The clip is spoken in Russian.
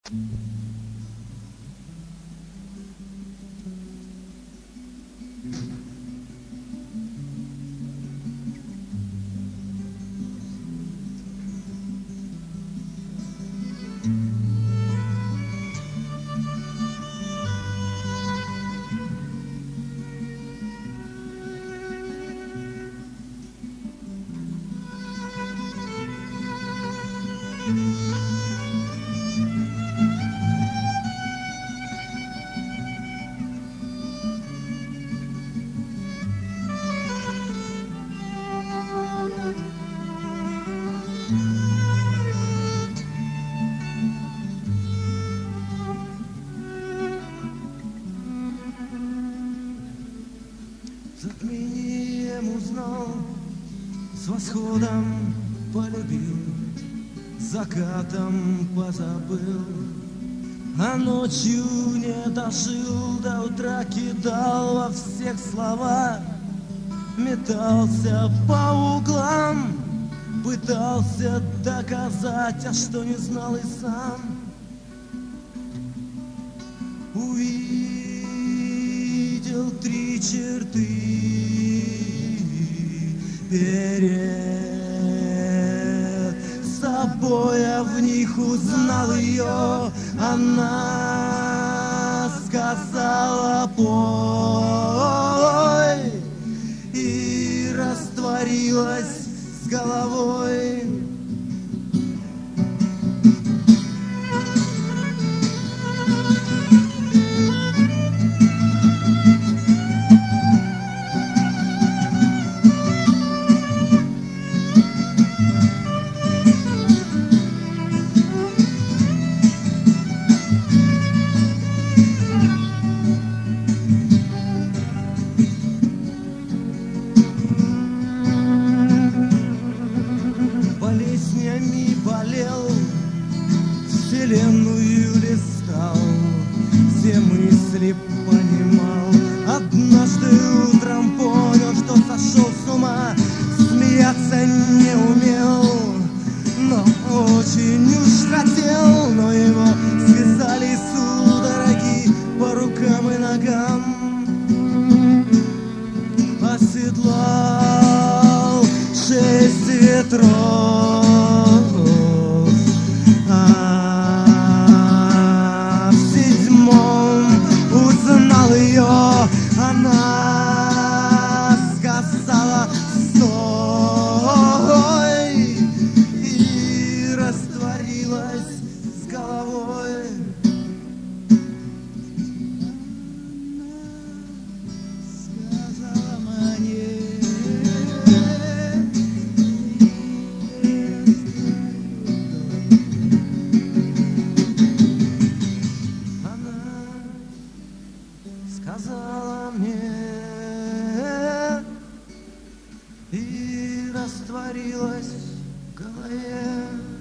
Затмением узнал, с восходом полюбил, закатом позабыл, а ночью не дожил, до утра кидал во всех слова, метался по углам, пытался доказать, а что не знал и сам. Увидел три черты перед собой, а в них узнал ее. Она сказала «пой» и растворилась с головой. Болезнями болел, вселенную листал, все мысли понимал. Однажды утром понял, что сошел с ума, смеяться не умел, но очень уж хотел. Но его связали судороги по рукам и ногам, оседлал 6 ветров. А в 7-м узнал ее. Она сказала «стой» и растворилась с головой. Сказала мне сказала мне и растворилась в голове.